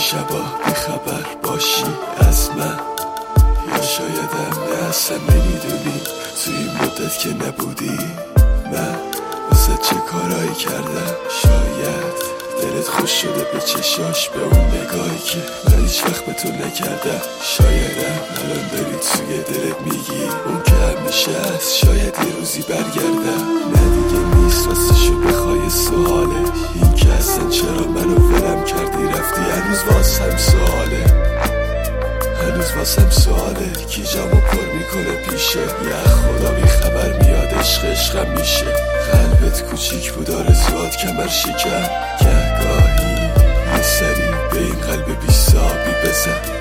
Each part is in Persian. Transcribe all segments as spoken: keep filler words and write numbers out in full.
شبا بیخبر باشی از من، یا شایدم نه اصلا نمیدونی توی این مدت که نبودی من واسه چه کارایی کردم. شاید دلت خوش شده به چشاش، به اون نگاهی که من هیچ وقت به تو نکردم. شایدم الان داری توی دلت میگی اون که همیشه هست، شاید یه روزی برگردم. نه دیگه نیست واسه شو بخوای سواله، این که اصلا چرا منو ولم کردی رفتی، هنوز واسم سواله، هنوز واسم سواله. کی جامو پر میکنه پیشه، یه خدا بی خبر میاد عشق عشقم میشه. قلبت کوچیک بود آرزوات کمر شکن، گهگاهی یه سری به این قلب بی صابی بزن.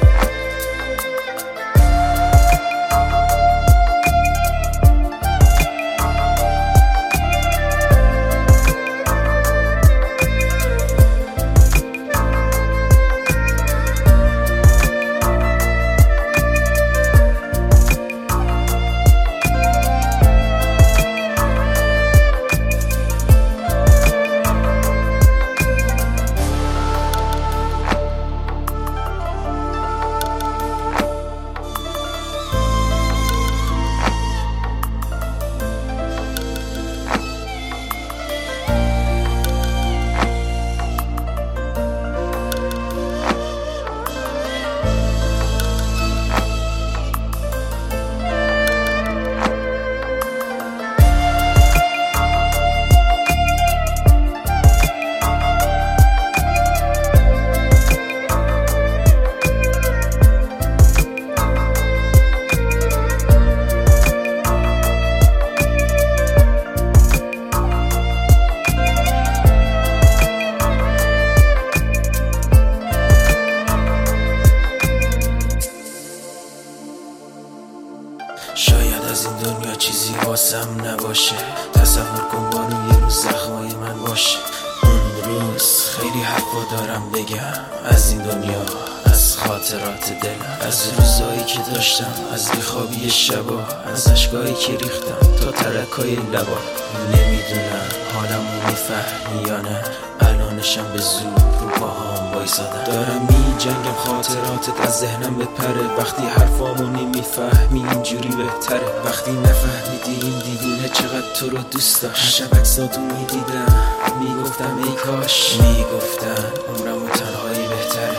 شاید از این دنیا چیزی واسم نباشه، تصور کن بانو یه روز زخمای من باشه. اون روز خیلی حرفا دارم بگم از این دنیا، از خاطرات دلم، از روزایی که داشتم، از بیخوابی شبا، از اشکایی که ریختم تا ترکای لبا. نمیدونم حالمو میفهمی یا نه، الانشم به زور رو پاهام وایسادم. دارم می جنگم خاطراتت از ذهنم بپره، وقتی حرفامو نمیفهمی اینجوری بهتره. وقتی نفهمیدی این دیوونه چقدر تو رو دوست داشت، شب عکساتو میدیدم میگفتم ای کاش، میگفتم عمرمو تنهایی بهتره،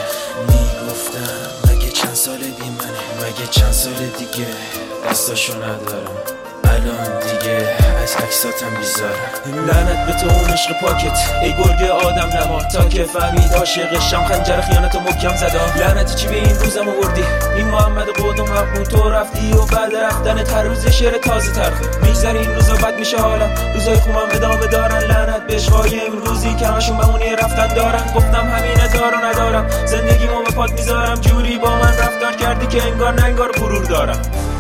میگفتم مگه چند سال بی منه، مگه چند سال دیگه دستاشو ندارم. الان دیگه از عکساتم بیزارم. لعنت به تو اون عشق پاکت، ای گرگ آدم نما، تا که فهمید عاشقشم خنجر خیانت محکم زدم. لعنتی چی به این روزم آوردی، این محمد قدوم محمود تو رفتی و بعد رفتنت هر روز شعر تازه ترخه. میگذره این روزا بد میشه حالم، روزای خوبم ادامه دارن. لعنت به عشقای امروزی که همشون بمونی رفتن دارن. گفتم همینه دارو ندارم، زندگیمو به پات میذارم. جوری با من رفتار کردی که انگار ننگار غرور دارم.